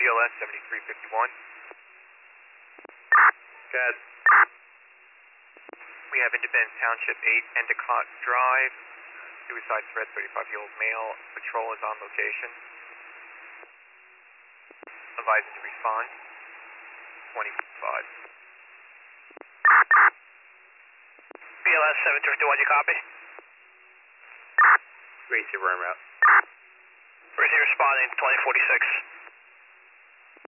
BLS 7351. Cat. We have Independence Township 8, Endicott Drive. Suicide threat, 35-year-old male. Patrol is on location. Advising to respond. 25. BLS 7351, you copy? Great, super en route. Where's he responding? 2046.